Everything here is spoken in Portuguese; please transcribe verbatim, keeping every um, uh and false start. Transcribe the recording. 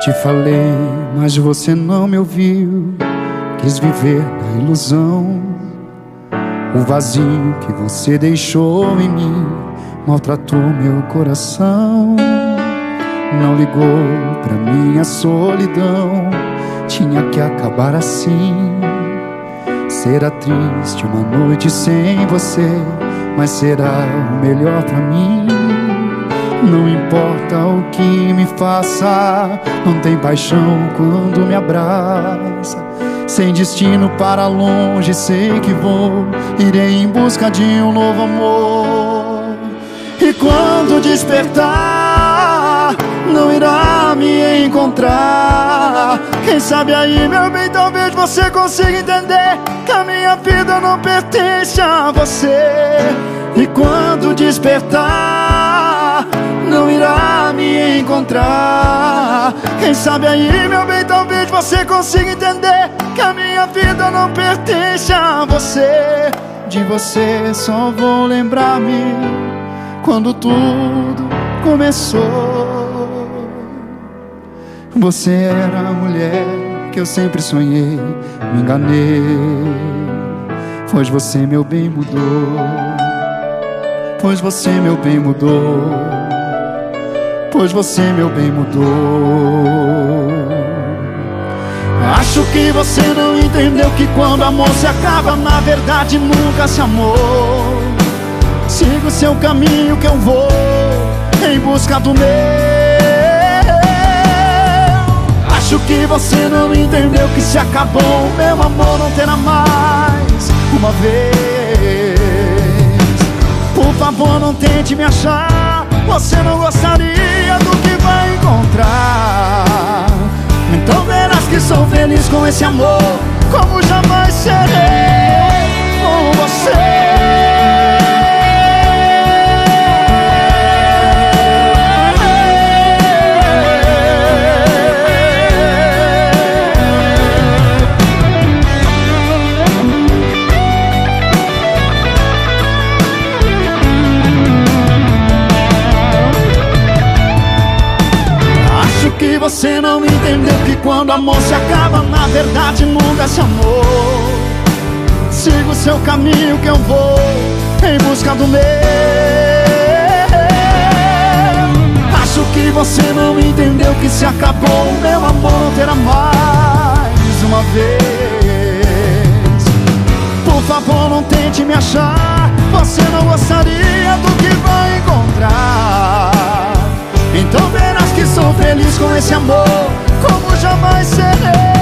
Te falei, mas você não me ouviu. Quis viver na ilusão. O vazio que você deixou em mim maltratou meu coração. Não ligou pra minha solidão. Tinha que acabar assim. Será triste uma noite sem você, mas será o melhor pra mim. Não importa o que me faça, não tem paixão quando me abraça. Sem destino para longe, sei que vou, irei em busca de um novo amor. E quando despertar, não irá me encontrar. Quem sabe aí, meu bem, talvez você consiga entender que a minha vida não pertence a você. E quando despertar, não irá me encontrar. Quem sabe aí, meu bem, talvez você consiga entender que a minha vida não pertence a você. De você só vou lembrar-me quando tudo começou. Você era a mulher que eu sempre sonhei, me enganei, pois você, meu bem, mudou. Pois você, meu bem, mudou. Pois você, meu bem, mudou. Acho que você não entendeu que quando amor se acaba, na verdade nunca se amou. Siga o seu caminho que eu vou em busca do meu. Acho que você não entendeu que se acabou, meu amor não terá mais uma vez. Por favor, não tente me achar, você não gostaria do que vai encontrar. Então verás que sou feliz com esse amor, como jamais serei com você. Que você não entendeu que quando amor se acaba, na verdade nunca se amou. Siga o seu caminho que eu vou em busca do meu. Acho que você não entendeu que se acabou, meu amor não terá mais uma vez. Por favor, não tente me achar, você não gostaria do que vai encontrar. Então verás que sou feliz com esse amor, como jamais serei.